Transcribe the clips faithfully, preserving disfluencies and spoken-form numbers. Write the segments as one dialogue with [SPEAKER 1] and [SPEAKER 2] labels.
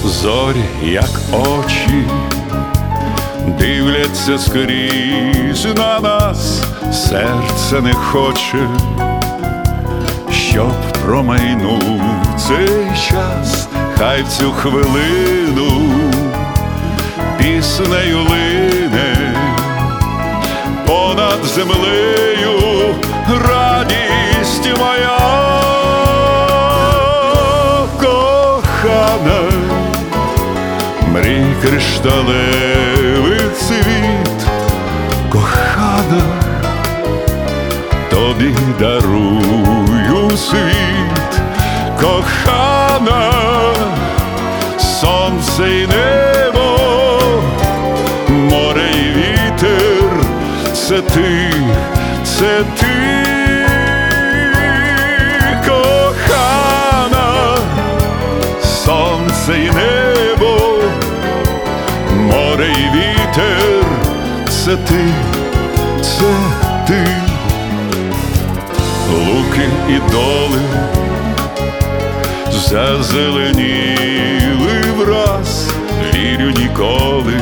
[SPEAKER 1] зорі, як очі, дивляться скрізь на нас, серце не хоче, щоб промайнув цей час. Хай в цю хвилину піснею лине понад землею радість моя. Кохана, мрій кришталевих світ, кохана, тобі дарую світ, кохана, сонце й небо, море й вітер, це ти, це ти, кохана, сонце й небо, море й вітер, це ти, це ти. Луки і доли зазеленіли враз, вірю, ніколи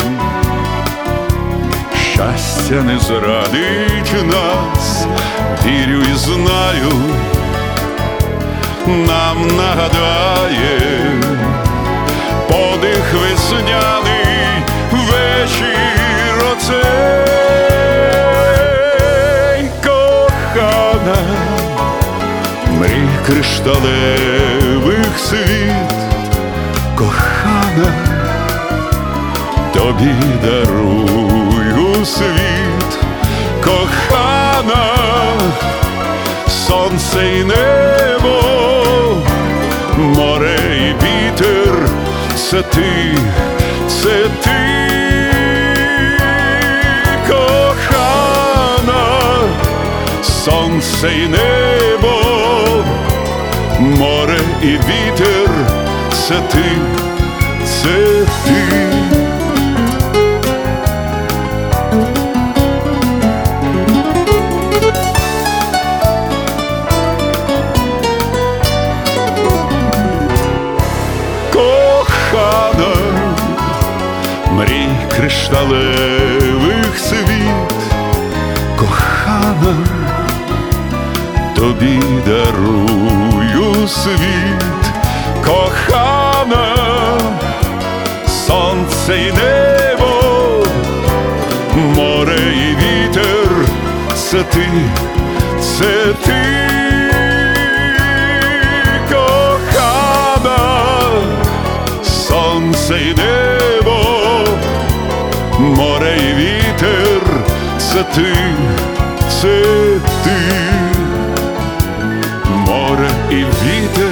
[SPEAKER 1] щастя не зрадить нас, вірю і знаю, нам нагадає подих весняний вечір оцей. Кохана, мрій кришталевих світ, кохана, тобі дарую світ, кохана, сонце й небо, море й вітер, це ти, це ти, кохана, сонце й небо, море і вітер, це ти, це ти. Кохана, мрій кришталевих світ, кохана, тобі дарую світ, кохана, сонце й небо, море і вітер, це ти, це ти, кохана, сонце й небо, море і вітер, це ти, це ти. Море і вітер,